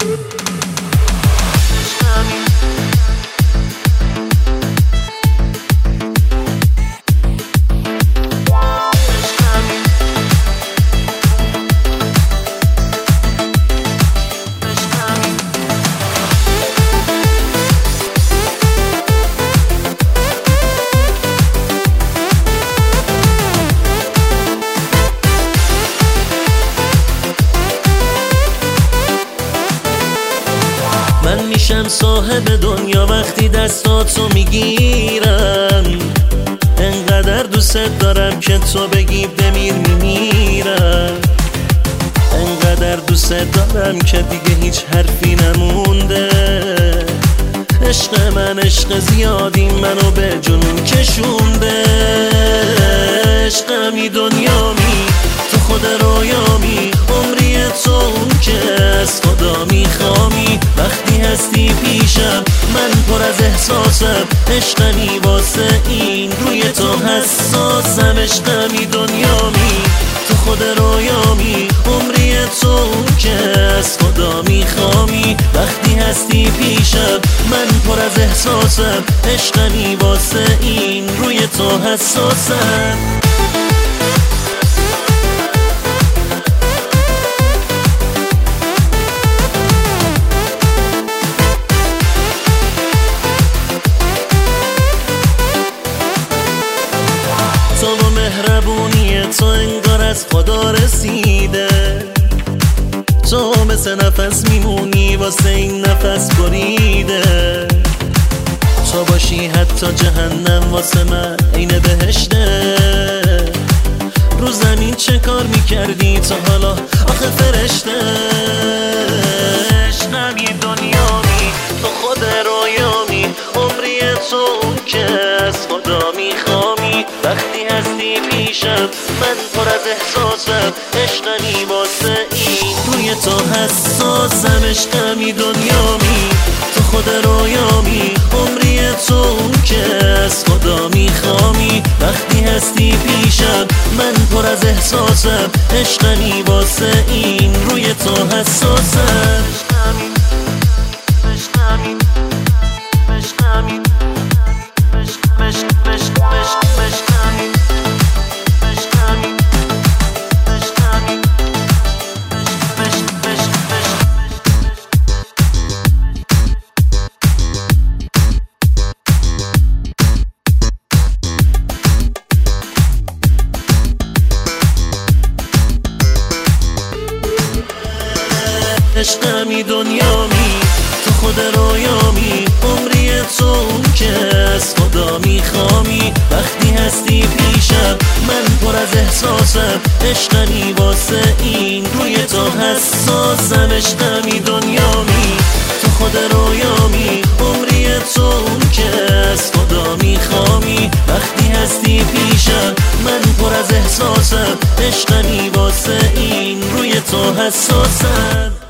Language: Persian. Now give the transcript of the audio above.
من میشم صاحب دنیا وقتی دستاتو میگیرم، انقدر دوست دارم که تو بگی بمیر میمیرم، انقدر دوست دارم که دیگه هیچ حرفی نمونده. عشق من عشق زیادی منو به جنون کشونده. عشقمی دنیامی تو خود رویامی، عمری تو که از خدا میخوامی. وقتی هستی پیشم من پر از احساسم، عشقمی واسه این روی تو حساسم. عشقمی دنیامی تو خود رویامی، عمری تو که از خدا میخوامی. وقتی هستی پیشم من پر از احساسم، عشقمی واسه این روی تو حساسم. تو و مهربونی تو انگار از خدا رسیده. تو مثل نفس میمونی واسه این نفس بریده. تو باشی حتی جهنم واسه من عین بهشته. رو زمین چه کار میکردی تا حالا آخه فرشته؟ عشقمی دنیامی تو خود رویامی، عمری تو که از خدا میخوامی. وقتی هستی پیشم من پر از احساسم، عشقمی واسه این روی تو حساسم. عشقمی دنیامی تو خود رویامی، عمری تو که از خدا میخوامی. وقتی هستی پیشم من پر از احساسم، عشقمی واسه این روی تو حساسم. عشقمی دنیامی تو خود رویامی، عمری تو که از خدا میخوامی. وقتی هستی پیشم من پر از احساسم، عشقمی واسه این روی تو حساسم. عشقمی دنیامی تو خود رویامی، عمری تو که از خدا میخوامی. وقتی هستی پیشم من پر از احساسم، عشقمی واسه این روی تو حساسم.